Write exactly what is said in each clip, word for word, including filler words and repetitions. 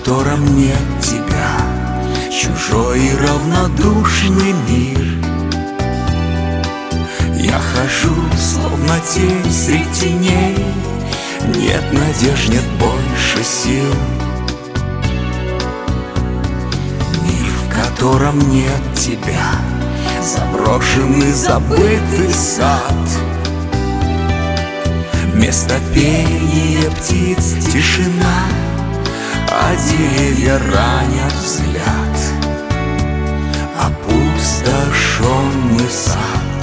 котором нет тебя, чужой и равнодушный мир. Я хожу, словно тень среди теней, нет надежд, нет больше сил. Мир, в котором нет тебя, заброшенный, забытый сад. Вместо пения птиц тишина, а деревья ранят взгляд. Опустошенный сад.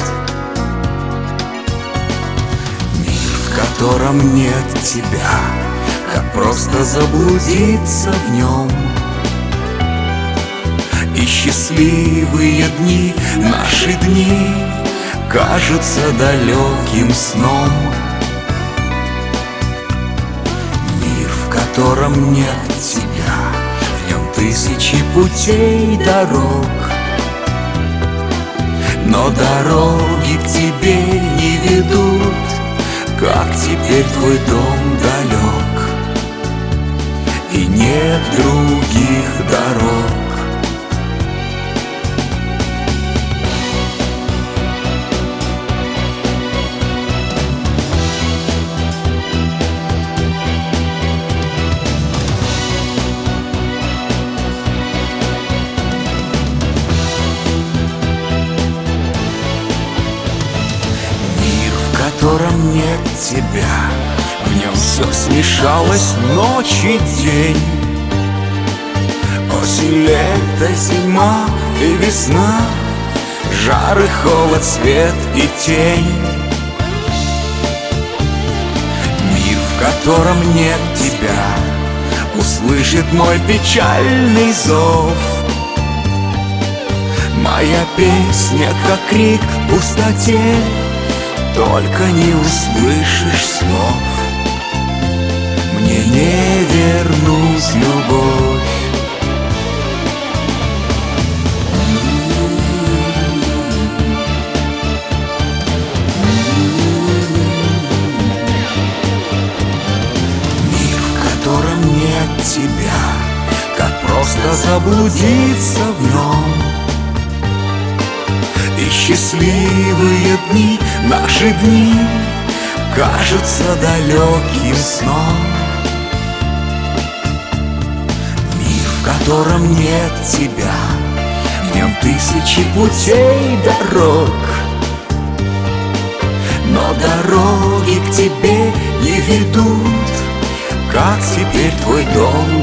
Мир, в котором нет тебя, как просто заблудиться в нем. И счастливые дни, наши дни, кажутся далеким сном. Мир, в котором нет тебя, в нем тысячи путей, дорог. Но дороги к тебе не ведут, как теперь твой дом далек. И нет других дорог. В котором нет тебя, в нем все смешалось, ночь и день. Осень, лето, зима и весна, жар и холод, свет и тень. Мир, в котором нет тебя, услышит мой печальный зов. Моя песня, как крик в пустоте, только не услышишь слов. Мне не вернуть любовь. Мир, в котором нет тебя, как просто заблудиться в нем. И счастливые дни, наши дни, кажутся далеким сном. Мир, в котором нет тебя, в нем тысячи путей, дорог. Но дороги к тебе не ведут, как теперь твой дом